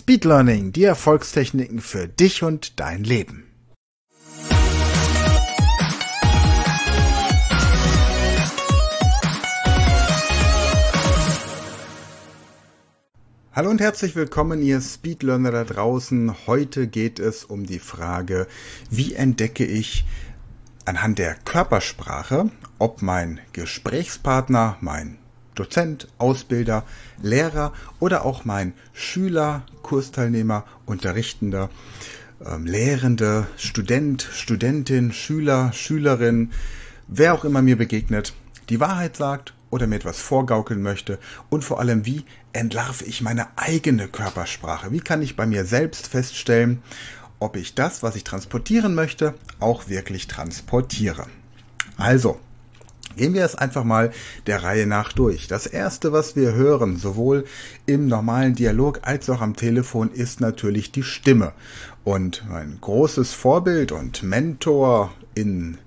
Speed Learning, die Erfolgstechniken für dich und dein Leben. Hallo und herzlich willkommen, ihr Speedlearner da draußen. Heute geht es um die Frage, wie entdecke ich anhand der Körpersprache, ob mein Gesprächspartner, mein Dozent, Ausbilder, Lehrer oder auch mein Schüler, Kursteilnehmer, Unterrichtender, Lehrende, Student, Studentin, Schüler, Schülerin, wer auch immer mir begegnet, die Wahrheit sagt oder mir etwas vorgaukeln möchte und vor allem, wie entlarve ich meine eigene Körpersprache? Wie kann ich bei mir selbst feststellen, ob ich das, was ich transportieren möchte, auch wirklich transportiere? Also, gehen wir es einfach mal der Reihe nach durch. Das erste, was wir hören, sowohl im normalen Dialog als auch am Telefon, ist natürlich die Stimme. Und mein großes Vorbild und Mentor in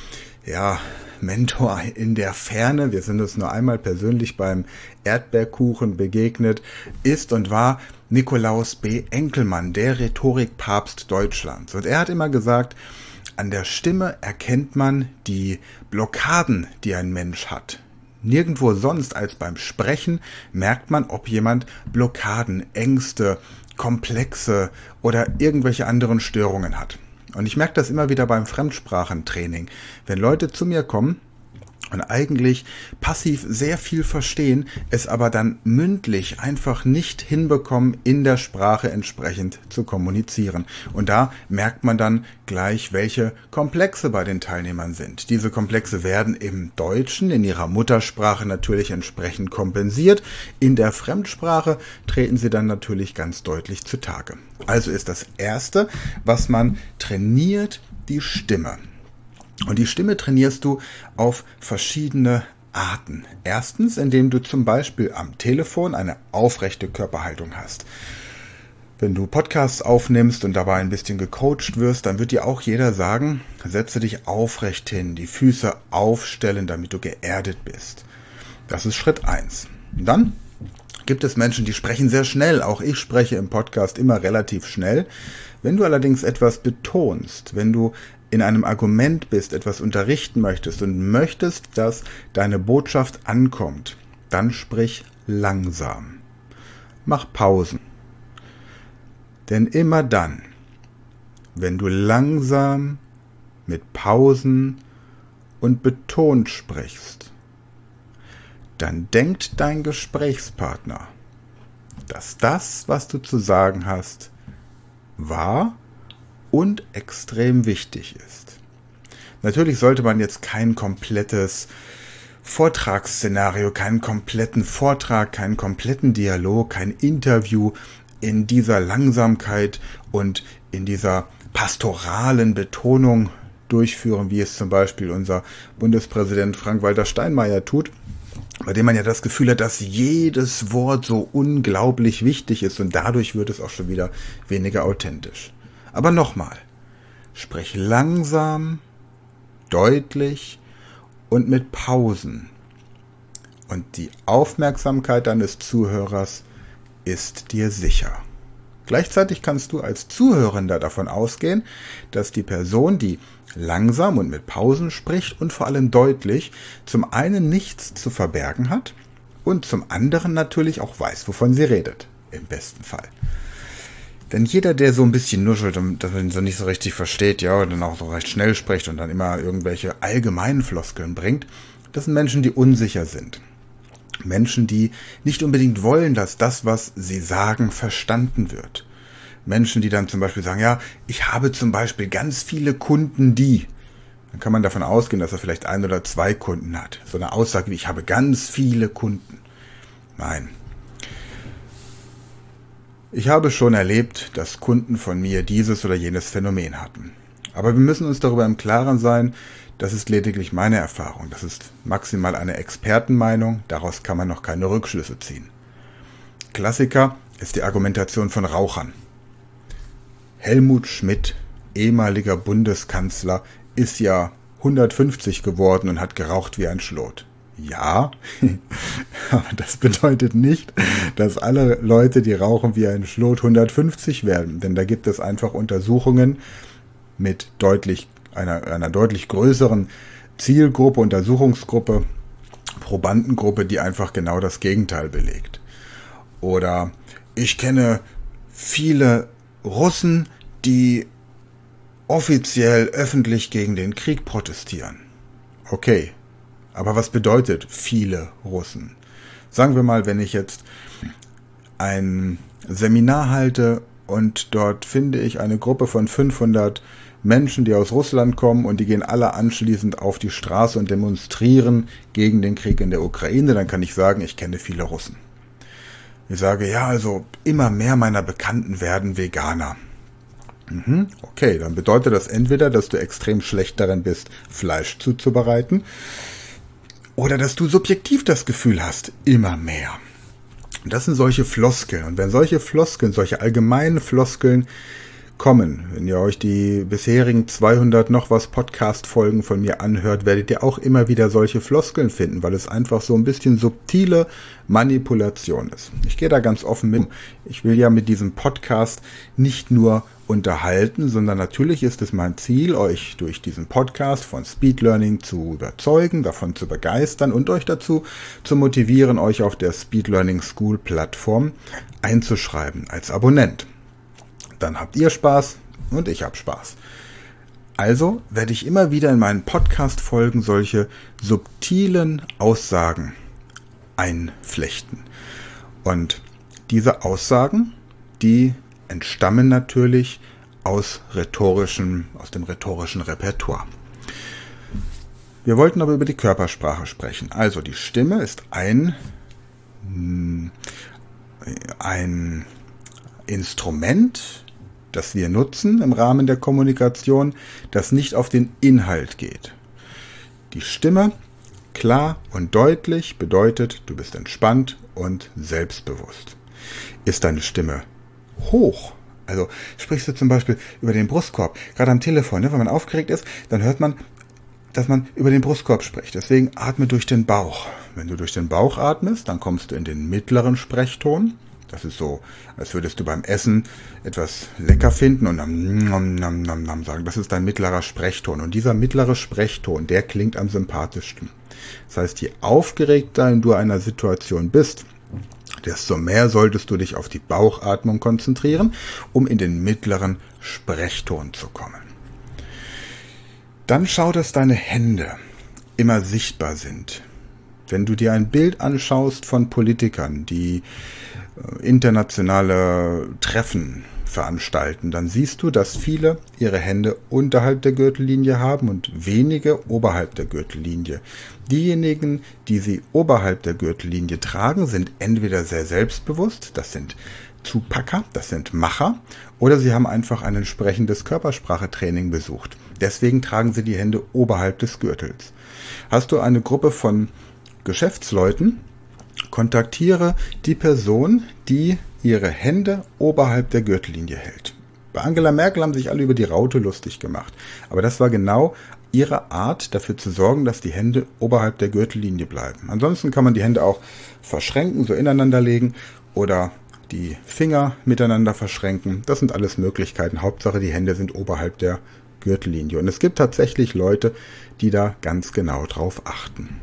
der Ferne, wir sind uns nur einmal persönlich beim Erdbeerkuchen begegnet, ist und war Nikolaus B. Enkelmann, der Rhetorikpapst Deutschlands. Und er hat immer gesagt, an der Stimme erkennt man die Blockaden, die ein Mensch hat. Nirgendwo sonst als beim Sprechen merkt man, ob jemand Blockaden, Ängste, Komplexe oder irgendwelche anderen Störungen hat. Und ich merke das immer wieder beim Fremdsprachentraining. Wenn Leute zu mir kommen und eigentlich passiv sehr viel verstehen, es aber dann mündlich einfach nicht hinbekommen, in der Sprache entsprechend zu kommunizieren. Und da merkt man dann gleich, welche Komplexe bei den Teilnehmern sind. Diese Komplexe werden im Deutschen, in ihrer Muttersprache natürlich entsprechend kompensiert. In der Fremdsprache treten sie dann natürlich ganz deutlich zutage. Also ist das Erste, was man trainiert, die Stimme. Und die Stimme trainierst du auf verschiedene Arten. Erstens, indem du zum Beispiel am Telefon eine aufrechte Körperhaltung hast. Wenn du Podcasts aufnimmst und dabei ein bisschen gecoacht wirst, dann wird dir auch jeder sagen, setze dich aufrecht hin, die Füße aufstellen, damit du geerdet bist. Das ist Schritt 1. Dann gibt es Menschen, die sprechen sehr schnell. Auch ich spreche im Podcast immer relativ schnell. Wenn du allerdings etwas betonst, wenn du in einem Argument bist, etwas unterrichten möchtest und möchtest, dass deine Botschaft ankommt, dann sprich langsam. Mach Pausen. Denn immer dann, wenn du langsam, mit Pausen und betont sprichst, dann denkt dein Gesprächspartner, dass das, was du zu sagen hast, wahr und extrem wichtig ist. Natürlich sollte man jetzt kein komplettes Vortragsszenario, keinen kompletten Vortrag, keinen kompletten Dialog, kein Interview in dieser Langsamkeit und in dieser pastoralen Betonung durchführen, wie es zum Beispiel unser Bundespräsident Frank-Walter Steinmeier tut, bei dem man ja das Gefühl hat, dass jedes Wort so unglaublich wichtig ist und dadurch wird es auch schon wieder weniger authentisch. Aber nochmal, sprich langsam, deutlich und mit Pausen. Und die Aufmerksamkeit deines Zuhörers ist dir sicher. Gleichzeitig kannst du als Zuhörender davon ausgehen, dass die Person, die langsam und mit Pausen spricht und vor allem deutlich, zum einen nichts zu verbergen hat und zum anderen natürlich auch weiß, wovon sie redet, im besten Fall. Denn jeder, der so ein bisschen nuschelt und das so nicht so richtig versteht, ja, und dann auch so recht schnell spricht und dann immer irgendwelche allgemeinen Floskeln bringt, das sind Menschen, die unsicher sind. Menschen, die nicht unbedingt wollen, dass das, was sie sagen, verstanden wird. Menschen, die dann zum Beispiel sagen, ja, ich habe zum Beispiel ganz viele Kunden, die. Dann kann man davon ausgehen, dass er vielleicht 1 oder 2 Kunden hat. So eine Aussage wie, ich habe ganz viele Kunden. Nein. Ich habe schon erlebt, dass Kunden von mir dieses oder jenes Phänomen hatten. Aber wir müssen uns darüber im Klaren sein, das ist lediglich meine Erfahrung. Das ist maximal eine Expertenmeinung, daraus kann man noch keine Rückschlüsse ziehen. Klassiker ist die Argumentation von Rauchern. Helmut Schmidt, ehemaliger Bundeskanzler, ist ja 150 geworden und hat geraucht wie ein Schlot. Ja, aber das bedeutet nicht, dass alle Leute, die rauchen wie ein Schlot, 150 werden. Denn da gibt es einfach Untersuchungen mit einer deutlich größeren Zielgruppe, Untersuchungsgruppe, Probandengruppe, die einfach genau das Gegenteil belegt. Oder ich kenne viele Russen, die offiziell öffentlich gegen den Krieg protestieren. Okay, aber was bedeutet viele Russen? Sagen wir mal, wenn ich jetzt ein Seminar halte und dort finde ich eine Gruppe von 500 Menschen, die aus Russland kommen und die gehen alle anschließend auf die Straße und demonstrieren gegen den Krieg in der Ukraine, dann kann ich sagen, ich kenne viele Russen. Ich sage, ja, also immer mehr meiner Bekannten werden Veganer. Okay, dann bedeutet das entweder, dass du extrem schlecht darin bist, Fleisch zuzubereiten, oder dass du subjektiv das Gefühl hast, immer mehr. Und das sind solche Floskeln. Und wenn solche Floskeln, solche allgemeinen Floskeln kommen, wenn ihr euch die bisherigen 200 noch was Podcast-Folgen von mir anhört, werdet ihr auch immer wieder solche Floskeln finden, weil es einfach so ein bisschen subtile Manipulation ist. Ich gehe da ganz offen mit. Ich will ja mit diesem Podcast nicht nur unterhalten, sondern natürlich ist es mein Ziel, euch durch diesen Podcast von Speed Learning zu überzeugen, davon zu begeistern und euch dazu zu motivieren, euch auf der Speed Learning School Plattform einzuschreiben als Abonnent. Dann habt ihr Spaß und ich hab Spaß. Also werde ich immer wieder in meinen Podcast-Folgen solche subtilen Aussagen einflechten. Und diese Aussagen, die entstammen natürlich aus dem rhetorischen Repertoire. Wir wollten aber über die Körpersprache sprechen. Also die Stimme ist ein Instrument, das wir nutzen im Rahmen der Kommunikation, das nicht auf den Inhalt geht. Die Stimme, klar und deutlich, bedeutet, du bist entspannt und selbstbewusst. Ist deine Stimme hoch, also sprichst du zum Beispiel über den Brustkorb, gerade am Telefon, wenn man aufgeregt ist, dann hört man, dass man über den Brustkorb spricht. Deswegen atme durch den Bauch. Wenn du durch den Bauch atmest, dann kommst du in den mittleren Sprechton. Das ist so, als würdest du beim Essen etwas lecker finden und dann sagen. Das ist dein mittlerer Sprechton. Und dieser mittlere Sprechton, der klingt am sympathischsten. Das heißt, je aufgeregter du in einer Situation bist, desto mehr solltest du dich auf die Bauchatmung konzentrieren, um in den mittleren Sprechton zu kommen. Dann schau, dass deine Hände immer sichtbar sind. Wenn du dir ein Bild anschaust von Politikern, die internationale Treffen veranstalten, dann siehst du, dass viele ihre Hände unterhalb der Gürtellinie haben und wenige oberhalb der Gürtellinie. Diejenigen, die sie oberhalb der Gürtellinie tragen, sind entweder sehr selbstbewusst, das sind Zupacker, das sind Macher, oder sie haben einfach ein entsprechendes Körpersprachetraining besucht. Deswegen tragen sie die Hände oberhalb des Gürtels. Hast du eine Gruppe von Geschäftsleuten, kontaktiere die Person, die ihre Hände oberhalb der Gürtellinie hält. Bei Angela Merkel haben sich alle über die Raute lustig gemacht. Aber das war genau ihre Art, dafür zu sorgen, dass die Hände oberhalb der Gürtellinie bleiben. Ansonsten kann man die Hände auch verschränken, so ineinander legen oder die Finger miteinander verschränken. Das sind alles Möglichkeiten. Hauptsache, die Hände sind oberhalb der Gürtellinie. Und es gibt tatsächlich Leute, die da ganz genau drauf achten.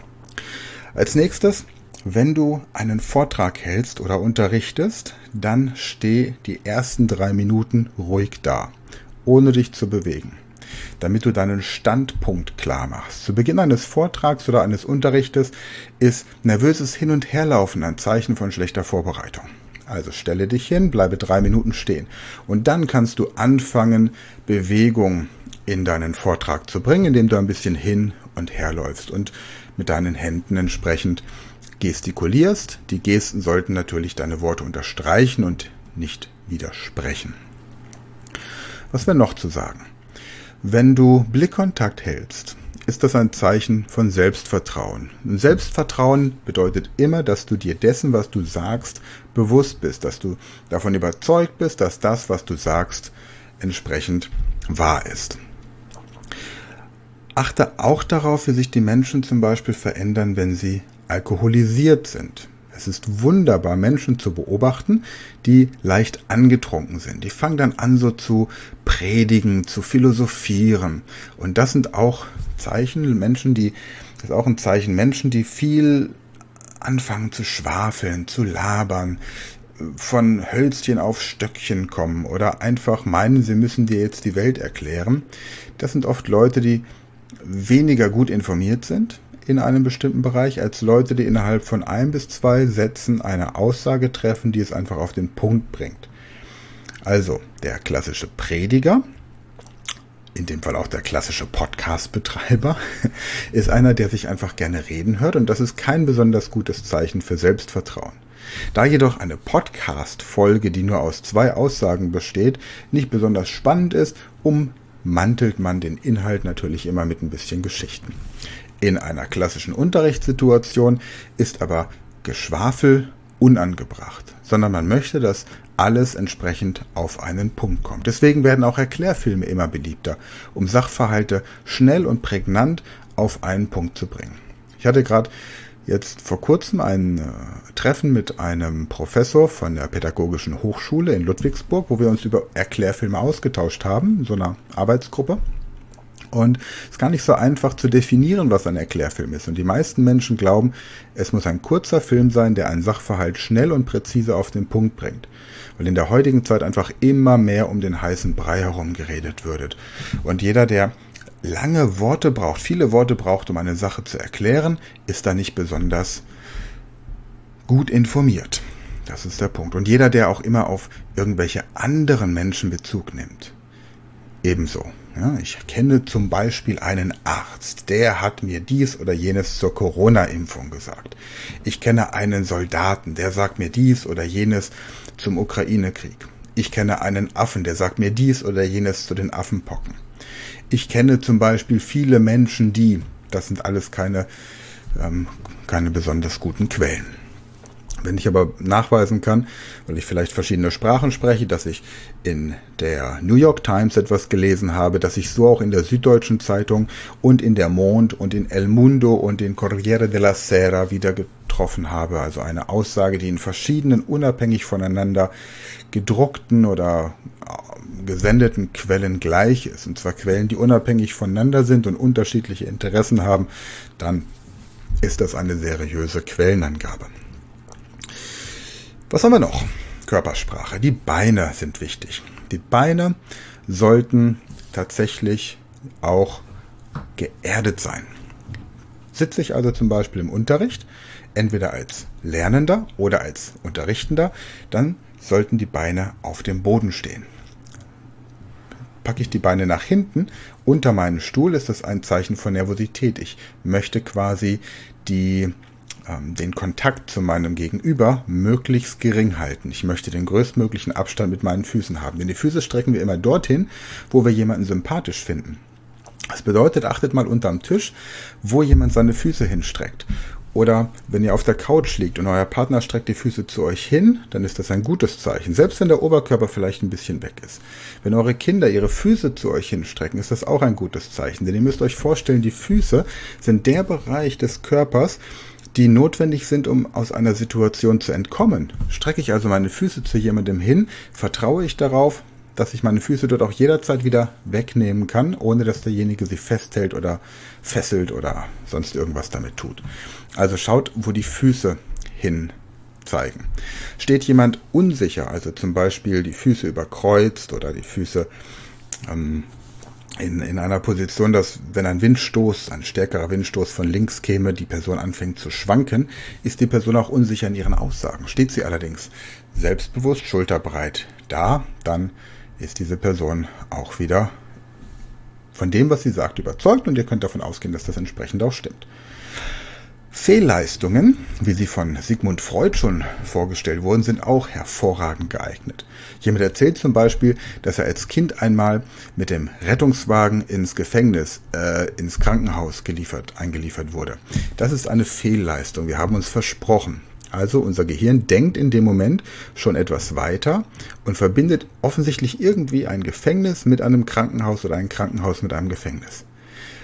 Als nächstes, wenn du einen Vortrag hältst oder unterrichtest, dann steh die ersten 3 Minuten ruhig da, ohne dich zu bewegen, damit du deinen Standpunkt klar machst. Zu Beginn eines Vortrags oder eines Unterrichtes ist nervöses Hin- und Herlaufen ein Zeichen von schlechter Vorbereitung. Also stelle dich hin, bleibe 3 Minuten stehen und dann kannst du anfangen, Bewegung in deinen Vortrag zu bringen, indem du ein bisschen hin und her läufst und mit deinen Händen entsprechend gestikulierst. Die Gesten sollten natürlich deine Worte unterstreichen und nicht widersprechen. Was wäre noch zu sagen? Wenn du Blickkontakt hältst, ist das ein Zeichen von Selbstvertrauen. Und Selbstvertrauen bedeutet immer, dass du dir dessen, was du sagst, bewusst bist, dass du davon überzeugt bist, dass das, was du sagst, entsprechend wahr ist. Achte auch darauf, wie sich die Menschen zum Beispiel verändern, wenn sie alkoholisiert sind. Es ist wunderbar, Menschen zu beobachten, die leicht angetrunken sind. Die fangen dann an, so zu predigen, zu philosophieren. Und das sind auch das ist auch ein Zeichen, Menschen, die viel anfangen zu schwafeln, zu labern, von Hölzchen auf Stöckchen kommen oder einfach meinen, sie müssen dir jetzt die Welt erklären. Das sind oft Leute, die weniger gut informiert sind in einem bestimmten Bereich, als Leute, die innerhalb von 1 bis 2 Sätzen eine Aussage treffen, die es einfach auf den Punkt bringt. Also der klassische Prediger, in dem Fall auch der klassische Podcast-Betreiber, ist einer, der sich einfach gerne reden hört, und das ist kein besonders gutes Zeichen für Selbstvertrauen. Da jedoch eine Podcast-Folge, die nur aus 2 Aussagen besteht, nicht besonders spannend ist, ummantelt man den Inhalt natürlich immer mit ein bisschen Geschichten. In einer klassischen Unterrichtssituation ist aber Geschwafel unangebracht, sondern man möchte, dass alles entsprechend auf einen Punkt kommt. Deswegen werden auch Erklärfilme immer beliebter, um Sachverhalte schnell und prägnant auf einen Punkt zu bringen. Ich hatte gerade jetzt vor kurzem ein Treffen mit einem Professor von der Pädagogischen Hochschule in Ludwigsburg, wo wir uns über Erklärfilme ausgetauscht haben, in so einer Arbeitsgruppe. Und es ist gar nicht so einfach zu definieren, was ein Erklärfilm ist. Und die meisten Menschen glauben, es muss ein kurzer Film sein, der einen Sachverhalt schnell und präzise auf den Punkt bringt. Weil in der heutigen Zeit einfach immer mehr um den heißen Brei herum geredet wird. Und jeder, der lange Worte braucht, viele Worte braucht, um eine Sache zu erklären, ist da nicht besonders gut informiert. Das ist der Punkt. Und jeder, der auch immer auf irgendwelche anderen Menschen Bezug nimmt, ebenso. Ja, ich kenne zum Beispiel einen Arzt, der hat mir dies oder jenes zur Corona-Impfung gesagt. Ich kenne einen Soldaten, der sagt mir dies oder jenes zum Ukraine-Krieg. Ich kenne einen Affen, der sagt mir dies oder jenes zu den Affenpocken. Ich kenne zum Beispiel viele Menschen, das sind alles keine besonders guten Quellen. Wenn ich aber nachweisen kann, weil ich vielleicht verschiedene Sprachen spreche, dass ich in der New York Times etwas gelesen habe, dass ich so auch in der Süddeutschen Zeitung und in der Monde und in El Mundo und in Corriere della Sera wieder getroffen habe, also eine Aussage, die in verschiedenen, unabhängig voneinander gedruckten oder gesendeten Quellen gleich ist, und zwar Quellen, die unabhängig voneinander sind und unterschiedliche Interessen haben, dann ist das eine seriöse Quellenangabe. Was haben wir noch? Körpersprache. Die Beine sind wichtig. Die Beine sollten tatsächlich auch geerdet sein. Sitze ich also zum Beispiel im Unterricht, entweder als Lernender oder als Unterrichtender, dann sollten die Beine auf dem Boden stehen. Packe ich die Beine nach hinten unter meinen Stuhl, ist das ein Zeichen von Nervosität. Ich möchte quasi den Kontakt zu meinem Gegenüber möglichst gering halten. Ich möchte den größtmöglichen Abstand mit meinen Füßen haben. Denn die Füße strecken wir immer dorthin, wo wir jemanden sympathisch finden. Das bedeutet, achtet mal unterm Tisch, wo jemand seine Füße hinstreckt. Oder wenn ihr auf der Couch liegt und euer Partner streckt die Füße zu euch hin, dann ist das ein gutes Zeichen. Selbst wenn der Oberkörper vielleicht ein bisschen weg ist. Wenn eure Kinder ihre Füße zu euch hinstrecken, ist das auch ein gutes Zeichen. Denn ihr müsst euch vorstellen, die Füße sind der Bereich des Körpers, die notwendig sind, um aus einer Situation zu entkommen. Strecke ich also meine Füße zu jemandem hin, vertraue ich darauf, dass ich meine Füße dort auch jederzeit wieder wegnehmen kann, ohne dass derjenige sie festhält oder fesselt oder sonst irgendwas damit tut. Also schaut, wo die Füße hin zeigen. Steht jemand unsicher, also zum Beispiel die Füße überkreuzt oder die Füße in einer Position, dass wenn ein stärkerer Windstoß von links käme, die Person anfängt zu schwanken, ist die Person auch unsicher in ihren Aussagen. Steht sie allerdings selbstbewusst, schulterbreit da, dann ist diese Person auch wieder von dem, was sie sagt, überzeugt, und ihr könnt davon ausgehen, dass das entsprechend auch stimmt. Fehlleistungen, wie sie von Sigmund Freud schon vorgestellt wurden, sind auch hervorragend geeignet. Jemand erzählt zum Beispiel, dass er als Kind einmal mit dem Rettungswagen ins Krankenhaus eingeliefert wurde. Das ist eine Fehlleistung. Wir haben uns versprochen. Also unser Gehirn denkt in dem Moment schon etwas weiter und verbindet offensichtlich irgendwie ein Gefängnis mit einem Krankenhaus oder ein Krankenhaus mit einem Gefängnis.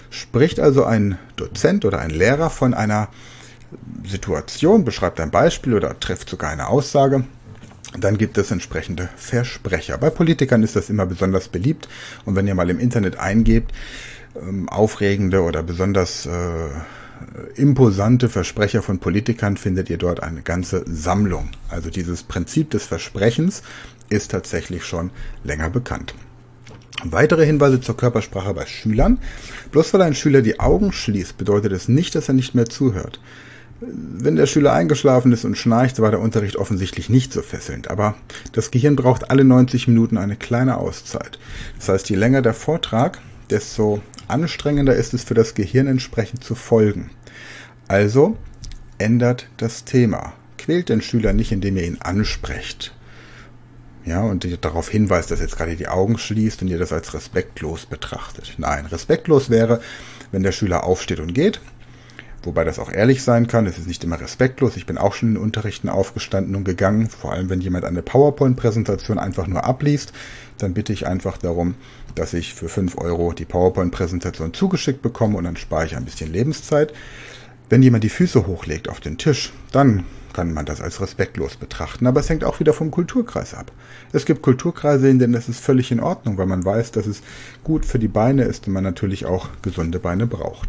Spricht also ein Dozent oder ein Lehrer von einer Situation, beschreibt ein Beispiel oder trifft sogar eine Aussage, dann gibt es entsprechende Versprecher. Bei Politikern ist das immer besonders beliebt und wenn ihr mal im Internet eingebt, aufregende oder besonders imposante Versprecher von Politikern, findet ihr dort eine ganze Sammlung. Also dieses Prinzip des Versprechens ist tatsächlich schon länger bekannt. Weitere Hinweise zur Körpersprache bei Schülern. Bloß weil ein Schüler die Augen schließt, bedeutet es nicht, dass er nicht mehr zuhört. Wenn der Schüler eingeschlafen ist und schnarcht, war der Unterricht offensichtlich nicht so fesselnd. Aber das Gehirn braucht alle 90 Minuten eine kleine Auszeit. Das heißt, je länger der Vortrag, desto anstrengender ist es für das Gehirn entsprechend zu folgen. Also ändert das Thema. Quält den Schüler nicht, indem ihr ihn ansprecht. Ja, und ihr darauf hinweist, dass jetzt gerade die Augen schließt und ihr das als respektlos betrachtet. Nein, respektlos wäre, wenn der Schüler aufsteht und geht. Wobei das auch ehrlich sein kann, es ist nicht immer respektlos. Ich bin auch schon in Unterrichten aufgestanden und gegangen. Vor allem, wenn jemand eine PowerPoint-Präsentation einfach nur abliest, dann bitte ich einfach darum, dass ich für 5 € die PowerPoint-Präsentation zugeschickt bekomme und dann spare ich ein bisschen Lebenszeit. Wenn jemand die Füße hochlegt auf den Tisch, dann kann man das als respektlos betrachten. Aber es hängt auch wieder vom Kulturkreis ab. Es gibt Kulturkreise, in denen das ist völlig in Ordnung, weil man weiß, dass es gut für die Beine ist und man natürlich auch gesunde Beine braucht.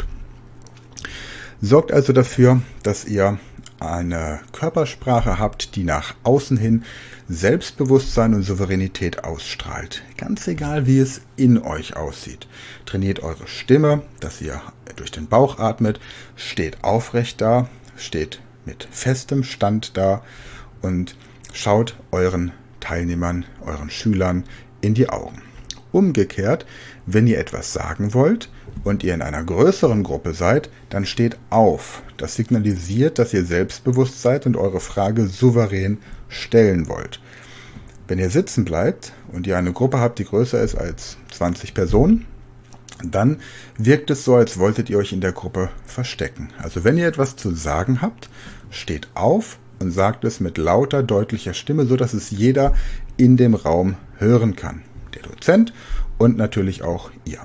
Sorgt also dafür, dass ihr eine Körpersprache habt, die nach außen hin Selbstbewusstsein und Souveränität ausstrahlt. Ganz egal, wie es in euch aussieht. Trainiert eure Stimme, dass ihr durch den Bauch atmet, steht aufrecht da, steht mit festem Stand da und schaut euren Teilnehmern, euren Schülern in die Augen. Umgekehrt, wenn ihr etwas sagen wollt und ihr in einer größeren Gruppe seid, dann steht auf. Das signalisiert, dass ihr selbstbewusst seid und eure Frage souverän stellen wollt. Wenn ihr sitzen bleibt und ihr eine Gruppe habt, die größer ist als 20 Personen, dann wirkt es so, als wolltet ihr euch in der Gruppe verstecken. Also wenn ihr etwas zu sagen habt, steht auf und sagt es mit lauter, deutlicher Stimme, so dass es jeder in dem Raum hören kann. Der Dozent und natürlich auch ihr.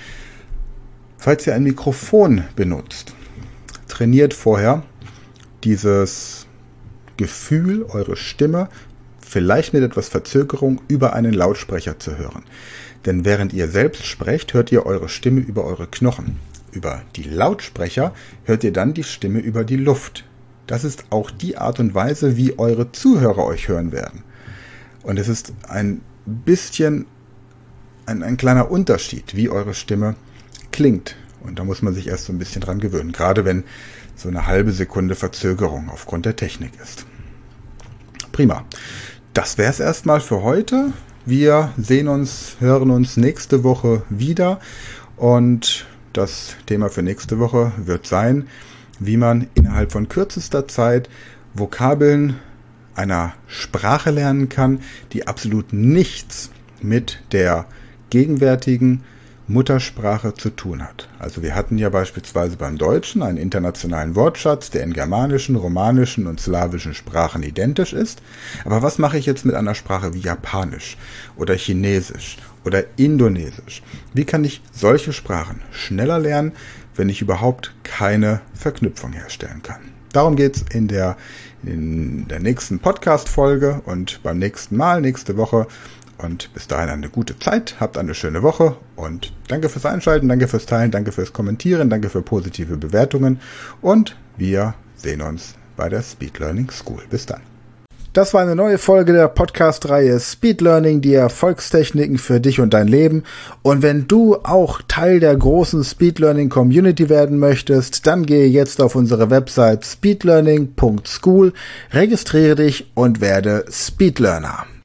Falls ihr ein Mikrofon benutzt, trainiert vorher dieses Gefühl, eure Stimme vielleicht mit etwas Verzögerung über einen Lautsprecher zu hören. Denn während ihr selbst sprecht, hört ihr eure Stimme über eure Knochen. Über die Lautsprecher hört ihr dann die Stimme über die Luft. Das ist auch die Art und Weise, wie eure Zuhörer euch hören werden. Und es ist ein bisschen ein kleiner Unterschied, wie eure Stimme klingt. Und da muss man sich erst so ein bisschen dran gewöhnen, gerade wenn so eine halbe Sekunde Verzögerung aufgrund der Technik ist. Prima. Das wäre es erstmal für heute. Wir hören uns nächste Woche wieder und das Thema für nächste Woche wird sein, wie man innerhalb von kürzester Zeit Vokabeln einer Sprache lernen kann, die absolut nichts mit der gegenwärtigen Muttersprache zu tun hat. Also wir hatten ja beispielsweise beim Deutschen einen internationalen Wortschatz, der in germanischen, romanischen und slawischen Sprachen identisch ist. Aber was mache ich jetzt mit einer Sprache wie Japanisch oder Chinesisch oder Indonesisch? Wie kann ich solche Sprachen schneller lernen, wenn ich überhaupt keine Verknüpfung herstellen kann? Darum geht's in der nächsten Podcast-Folge und beim nächsten Mal, nächste Woche. Und bis dahin eine gute Zeit, habt eine schöne Woche und danke fürs Einschalten, danke fürs Teilen, danke fürs Kommentieren, danke für positive Bewertungen und wir sehen uns bei der Speed Learning School. Bis dann. Das war eine neue Folge der Podcast-Reihe Speed Learning, die Erfolgstechniken für dich und dein Leben. Und wenn du auch Teil der großen Speed Learning Community werden möchtest, dann gehe jetzt auf unsere Website speedlearning.school, registriere dich und werde Speed Learner.